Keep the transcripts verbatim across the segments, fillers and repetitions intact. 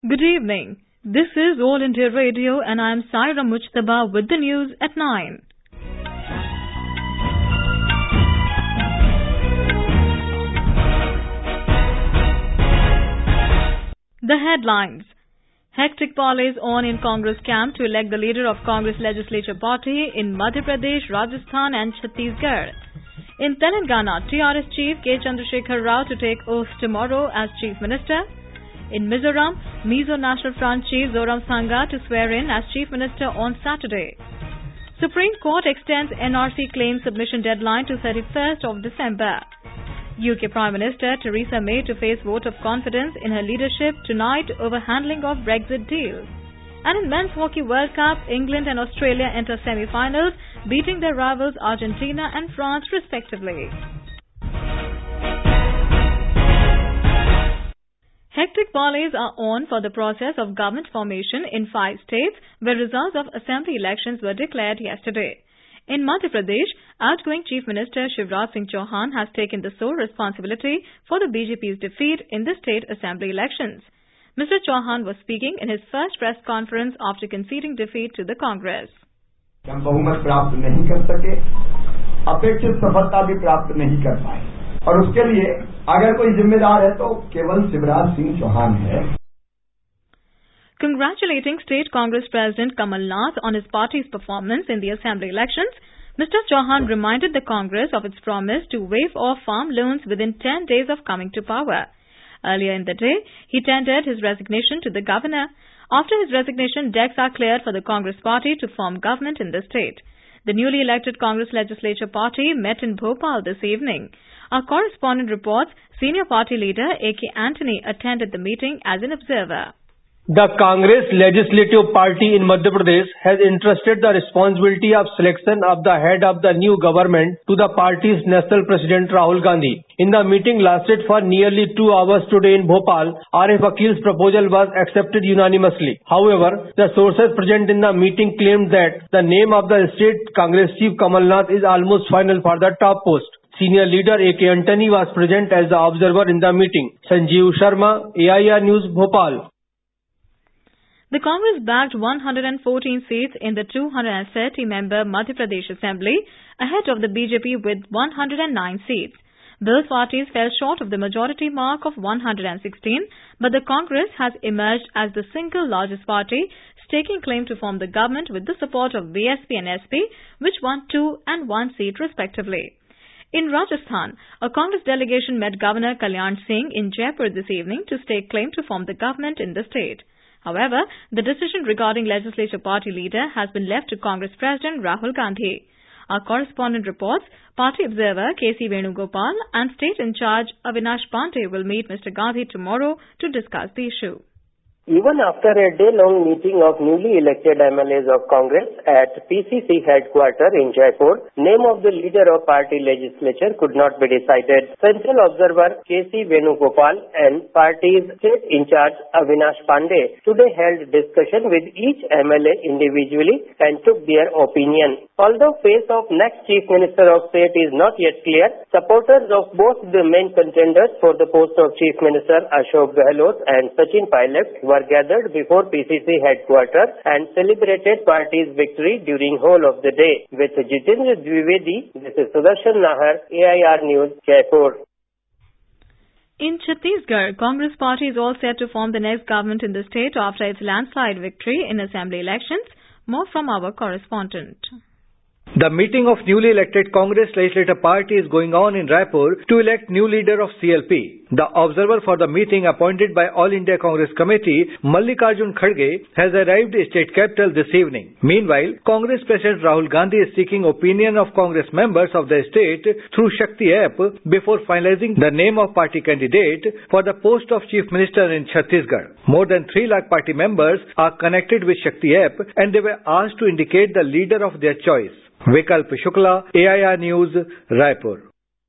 Good evening. This is All India Radio and I am Saira Mujtaba with the news at nine. The headlines. Hectic parleys on in Congress camp to elect the leader of Congress Legislature Party in Madhya Pradesh, Rajasthan and Chhattisgarh. In Telangana, T R S Chief K. Chandrasekhar Rao to take oath tomorrow as Chief Minister. In Mizoram, Mizo National Front Chief Zoramthanga to swear in as Chief Minister on Saturday. Supreme Court extends N R C claim submission deadline to thirty-first of December. U K Prime Minister Theresa May to face vote of confidence in her leadership tonight over handling of Brexit deal. And in Men's Hockey World Cup, England and Australia enter semi-finals, beating their rivals Argentina and France respectively. Hectic parleys are on for the process of government formation in five states where results of assembly elections were declared yesterday. In Madhya Pradesh, outgoing Chief Minister Shivraj Singh Chauhan has taken the sole responsibility for the B J P's defeat in the state assembly elections. Mister Chauhan was speaking in his first press conference after conceding defeat to the Congress. हम बहुमत प्राप्त नहीं कर सके, अपेक्षित सफलता भी प्राप्त नहीं कर पाए, और उसके लिए अगर कोई जिम्मेदार है तो केवल शिवराज सिंह चौहान है. Congratulating State Congress President Kamal Nath on his party's performance in the assembly elections, Mister Chauhan reminded the Congress of its promise to waive off farm loans within ten days of coming to power. Earlier in the day, he tendered his resignation to the governor. After his resignation, decks are cleared for the Congress party to form government in the state. The newly elected Congress Legislature Party met in Bhopal this evening. Our correspondent reports senior party leader A K Antony attended the meeting as an observer. The Congress Legislative Party in Madhya Pradesh has entrusted the responsibility of selection of the head of the new government to the party's national president Rahul Gandhi. In the meeting lasted for nearly two hours today in Bhopal, R F Akil's proposal was accepted unanimously. However, the sources present in the meeting claimed that the name of the state Congress chief Kamal Nath is almost final for the top post. Senior leader A K Antony was present as the observer in the meeting. Sanjeev Sharma, A I R News, Bhopal. The Congress bagged one hundred fourteen seats in the two hundred thirty member Madhya Pradesh Assembly, ahead of the B J P with one hundred nine seats. Both parties fell short of the majority mark of one hundred sixteen, but the Congress has emerged as the single largest party, staking claim to form the government with the support of B S P and S P, which won two and one seat respectively. In Rajasthan, a Congress delegation met Governor Kalyan Singh in Jaipur this evening to stake claim to form the government in the state. However, the decision regarding legislature party leader has been left to Congress President Rahul Gandhi. Our correspondent reports party observer K C Venugopal and state in charge Avinash Pandey will meet Mister Gandhi tomorrow to discuss the issue. Even after a day-long meeting of newly elected M L As of Congress at P C C headquarters in Jaipur, name of the leader of party legislature could not be decided. Central observer K C Venugopal and party's state in charge Avinash Pandey today held discussion with each M L A individually and took their opinion. Although face of next Chief Minister of State is not yet clear, supporters of both the main contenders for the post of Chief Minister Ashok Gehlot and Sachin Pilot were gathered before P C C headquarters and celebrated party's victory during whole of the day. With Jitendra Dwivedi, this is Sudarshan Nahar, A I R News, Jaipur. In Chhattisgarh, Congress party is all set to form the next government in the state after its landslide victory in assembly elections. More from our correspondent. The meeting of newly elected Congress Legislative Party is going on in Raipur to elect new leader of C L P. The observer for the meeting appointed by All India Congress Committee, Mallikarjun Kharge, has arrived at state capital this evening. Meanwhile, Congress President Rahul Gandhi is seeking opinion of Congress members of the state through Shakti app before finalizing the name of party candidate for the post of Chief Minister in Chhattisgarh. More than three lakh party members are connected with Shakti app and they were asked to indicate the leader of their choice. Vikalp Shukla, A I R News, Raipur.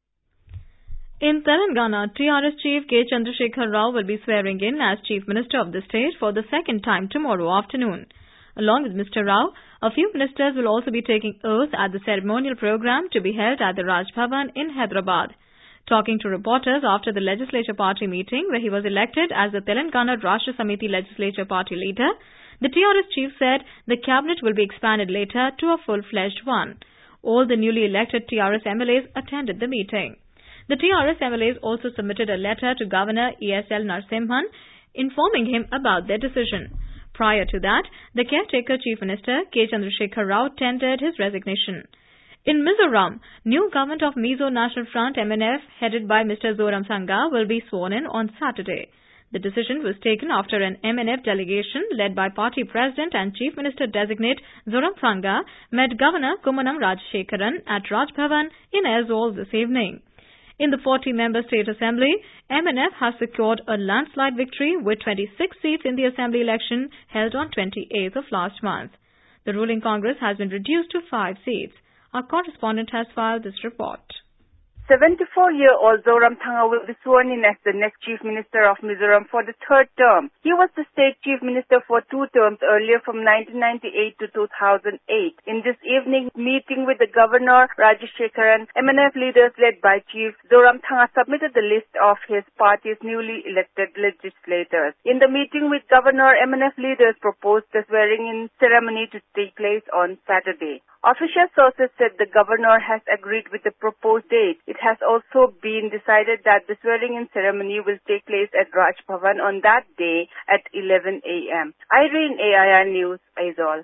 In Telangana, T R S Chief K. Chandrasekhar Rao will be swearing in as Chief Minister of the state for the second time tomorrow afternoon. Along with Mister Rao, a few ministers will also be taking oath at the ceremonial program to be held at the Raj Bhavan in Hyderabad. Talking to reporters after the legislature party meeting where he was elected as the Telangana Rashtra Samiti legislature party leader, the T R S chief said the cabinet will be expanded later to a full-fledged one. All the newly elected T R S M L As attended the meeting. The T R S M L As also submitted a letter to Governor E S L Narasimhan informing him about their decision. Prior to that, the caretaker Chief Minister K. Chandrasekhar Rao tendered his resignation. In Mizoram, new government of Mizo National Front M N F headed by Mister Zoramthanga will be sworn in on Saturday. The decision was taken after an M N F delegation led by party president and Chief Minister designate Zoramthanga met Governor Kumanam Rajashekharan at Raj Bhavan in Aizawl this evening. In the forty-member state assembly, M N F has secured a landslide victory with twenty-six seats in the assembly election held on twenty-eighth of last month. The ruling Congress has been reduced to five seats. Our correspondent has filed this report. seventy-four-year-old Zoramthanga will be sworn in as the next Chief Minister of Mizoram for the third term. He was the state Chief Minister for two terms earlier from nineteen ninety-eight to two thousand eight. In this evening meeting with the Governor Rajashekharan, M N F leaders led by Chief Zoramthanga submitted the list of his party's newly elected legislators. In the meeting with Governor, M N F leaders proposed the swearing-in ceremony to take place on Saturday. Official sources said the governor has agreed with the proposed date. It has also been decided that the swearing-in ceremony will take place at Raj Bhavan on that day at eleven a.m. Irene, A I R News, Aizawl.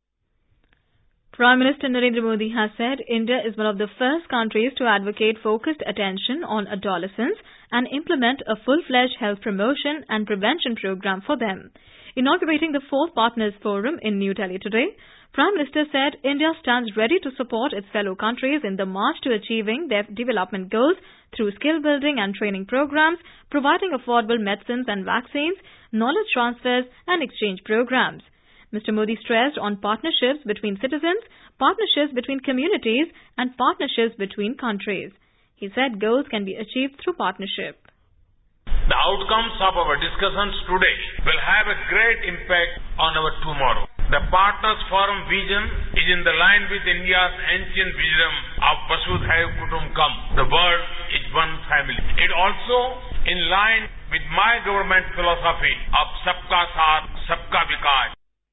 Prime Minister Narendra Modi has said India is one of the first countries to advocate focused attention on adolescents and implement a full-fledged health promotion and prevention program for them. Inaugurating the fourth Partners Forum in New Delhi today, Prime Minister said India stands ready to support its fellow countries in the march to achieving their development goals through skill building and training programs, providing affordable medicines and vaccines, knowledge transfers and exchange programs. Mister Modi stressed on partnerships between citizens, partnerships between communities and partnerships between countries. He said goals can be achieved through partnership. The outcomes of our discussions today will have a great impact on our tomorrow. The Partners Forum vision is in the line with India's ancient wisdom of Vasudhaiv Kutumbakam. The world is one family. It also in line with my government philosophy of Sabka Saath, Sabka Vikas.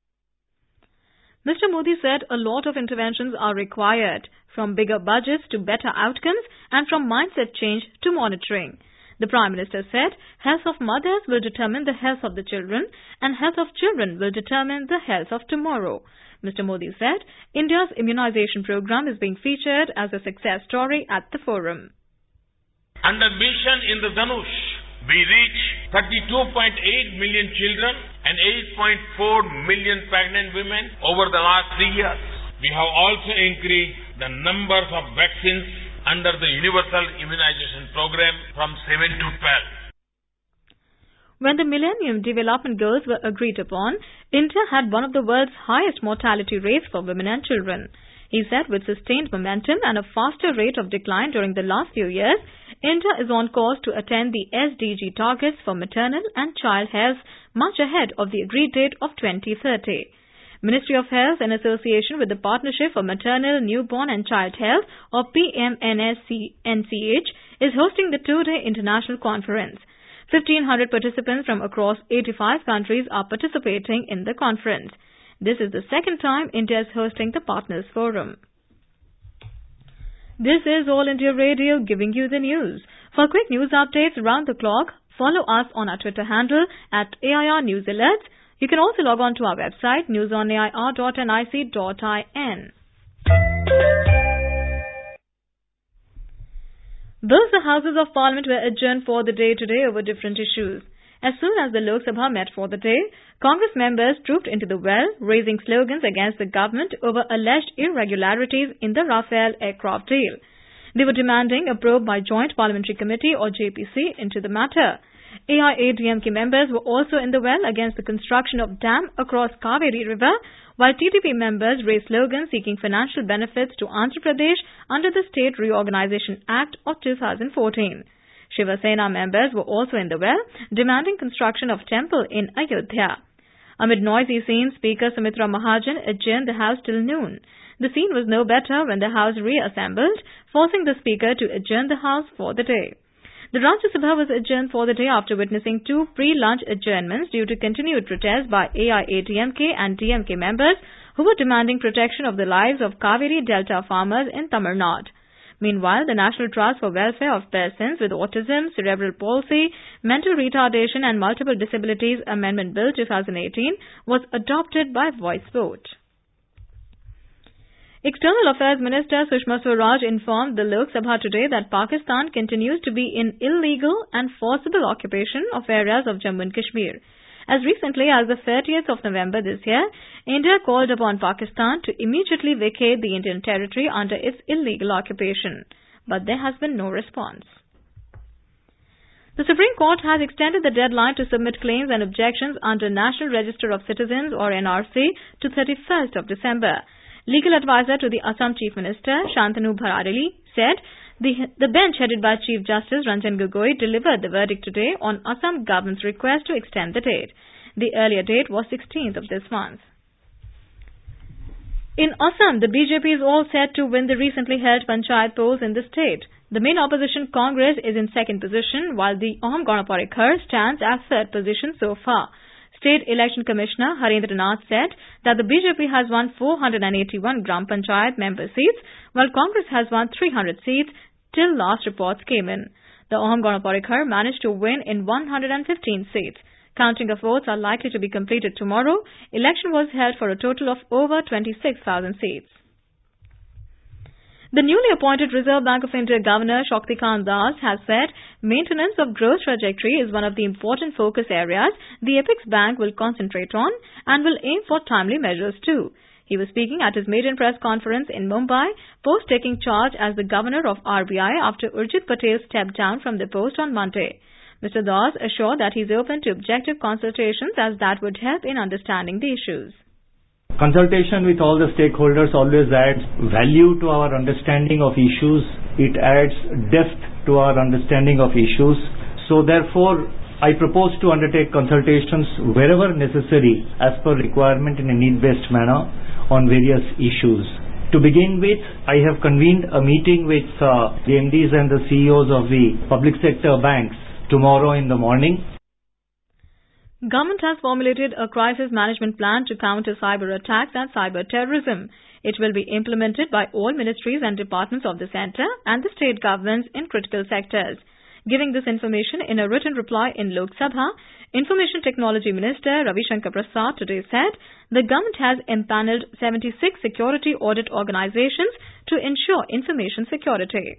Mister Modi said a lot of interventions are required, from bigger budgets to better outcomes and from mindset change to monitoring. The Prime Minister said health of mothers will determine the health of the children and health of children will determine the health of tomorrow. Mister Modi said India's immunization program is being featured as a success story at the forum. Under Mission Indradhanush, we reached thirty-two point eight million children and eight point four million pregnant women over the last three years. We have also increased the numbers of vaccines under the Universal Immunization Program from seven to twelve. When the Millennium Development Goals were agreed upon, India had one of the world's highest mortality rates for women and children. He said with sustained momentum and a faster rate of decline during the last few years, India is on course to attain the S D G targets for maternal and child health much ahead of the agreed date of twenty thirty. Ministry of Health, in association with the Partnership for Maternal, Newborn and Child Health, or P M N S C N C H, is hosting the two-day international conference. fifteen hundred participants from across eighty-five countries are participating in the conference. This is the second time India is hosting the Partners Forum. This is All India Radio giving you the news. For quick news updates around the clock, follow us on our Twitter handle at A I R News Alerts. You can also log on to our website news on A I R dot N I C dot I N. Both the Houses of Parliament were adjourned for the day today over different issues. As soon as the Lok Sabha met for the day, Congress members trooped into the well, raising slogans against the government over alleged irregularities in the Rafale aircraft deal. They were demanding a probe by Joint Parliamentary Committee or J P C into the matter. A I A D M K members were also in the well against the construction of dam across Kaveri River, while T D P members raised slogans seeking financial benefits to Andhra Pradesh under the State Reorganisation Act of two thousand fourteen. Shiva Sena members were also in the well, demanding construction of temple in Ayodhya. Amid noisy scenes, Speaker Sumitra Mahajan adjourned the House till noon. The scene was no better when the House reassembled, forcing the Speaker to adjourn the House for the day. The Rajya Sabha was adjourned for the day after witnessing two pre-lunch adjournments due to continued protests by A I A D M K and D M K members who were demanding protection of the lives of Kaveri Delta farmers in Tamil Nadu. Meanwhile, the National Trust for Welfare of Persons with Autism, Cerebral Palsy, Mental Retardation and Multiple Disabilities Amendment Bill twenty eighteen was adopted by voice vote. External Affairs Minister Sushma Swaraj informed the Lok Sabha today that Pakistan continues to be in illegal and forcible occupation of areas of Jammu and Kashmir. As recently as the thirtieth of November this year, India called upon Pakistan to immediately vacate the Indian territory under its illegal occupation. But there has been no response. The Supreme Court has extended the deadline to submit claims and objections under National Register of Citizens or N R C to thirty-first of December. Legal advisor to the Assam Chief Minister, Shantanu Bhararali, said the, the bench headed by Chief Justice Ranjan Gogoi delivered the verdict today on Assam government's request to extend the date. The earlier date was sixteenth of this month. In Assam, the B J P is all set to win the recently held Panchayat polls in the state. The main opposition Congress is in second position, while the Om Ganaparikkar stands as third position so far. State Election Commissioner Harendra Nath said that the B J P has won four hundred eighty-one Gram Panchayat member seats, while Congress has won three hundred seats till last reports came in. The Om Ganaparikkar managed to win in one hundred fifteen seats. Counting of votes are likely to be completed tomorrow. Election was held for a total of over twenty-six thousand seats. The newly appointed Reserve Bank of India Governor Shaktikant Das has said maintenance of growth trajectory is one of the important focus areas the Apex Bank will concentrate on and will aim for timely measures too. He was speaking at his maiden press conference in Mumbai, post taking charge as the Governor of R B I after Urjit Patel stepped down from the post on Monday. Mister Das assured that he is open to objective consultations as that would help in understanding the issues. Consultation with all the stakeholders always adds value to our understanding of issues. It adds depth to our understanding of issues. So therefore, I propose to undertake consultations wherever necessary as per requirement in a need-based manner on various issues. To begin with, I have convened a meeting with uh, the M Ds and the C E Os of the public sector banks tomorrow in the morning. Government has formulated a crisis management plan to counter cyber attacks and cyber terrorism. It will be implemented by all ministries and departments of the centre and the state governments in critical sectors. Giving this information in a written reply in Lok Sabha, Information Technology Minister Ravi Shankar Prasad today said the government has empanelled seventy-six security audit organisations to ensure information security.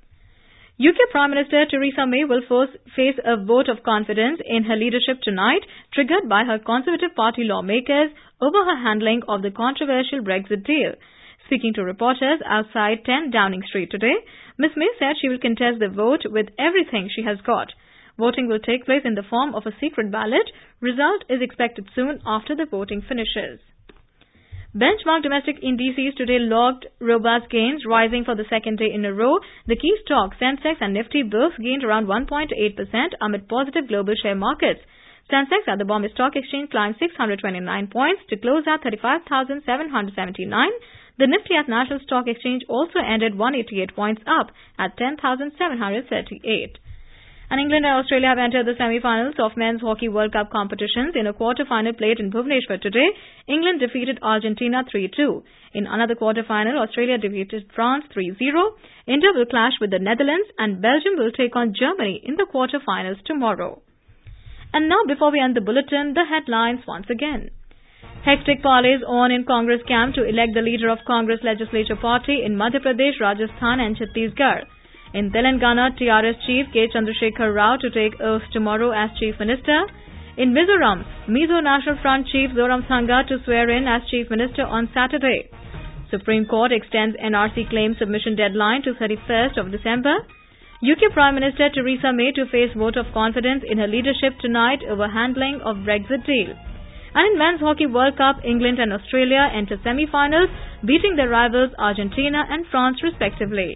U K Prime Minister Theresa May will face a vote of confidence in her leadership tonight, triggered by her Conservative Party lawmakers over her handling of the controversial Brexit deal. Speaking to reporters outside ten Downing Street today, Miz May said she will contest the vote with everything she has got. Voting will take place in the form of a secret ballot. Result is expected soon after the voting finishes. Benchmark domestic indices today logged robust gains, rising for the second day in a row. The key stocks, Sensex and Nifty, both gained around one point eight percent amid positive global share markets. Sensex at the Bombay Stock Exchange climbed six hundred twenty-nine points to close at thirty-five thousand seven hundred seventy-nine. The Nifty at National Stock Exchange also ended one hundred eighty-eight points up at ten thousand seven hundred thirty-eight. And England and Australia have entered the semi-finals of Men's Hockey World Cup competitions. In a quarter-final played in Bhubaneswar today, England defeated Argentina three two. In another quarter-final, Australia defeated France three zero. India will clash with the Netherlands and Belgium will take on Germany in the quarter-finals tomorrow. And now, before we end the bulletin, the headlines once again. Hectic parleys on in Congress camp to elect the leader of Congress Legislature Party in Madhya Pradesh, Rajasthan and Chhattisgarh. In Telangana, T R S Chief K. Chandrasekhar Rao to take oath tomorrow as Chief Minister. In Mizoram, Mizo National Front Chief Zoramthanga to swear in as Chief Minister on Saturday. Supreme Court extends N R C claim submission deadline to thirty-first of December. U K Prime Minister Theresa May to face vote of confidence in her leadership tonight over handling of Brexit deal. And in Men's Hockey World Cup, England and Australia enter semi-finals, beating their rivals Argentina and France respectively.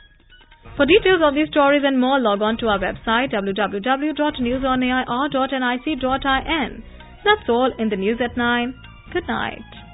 For details of these stories and more, log on to our website w w w dot news on a i r dot n i c dot in. That's all in the News at nine. Good night.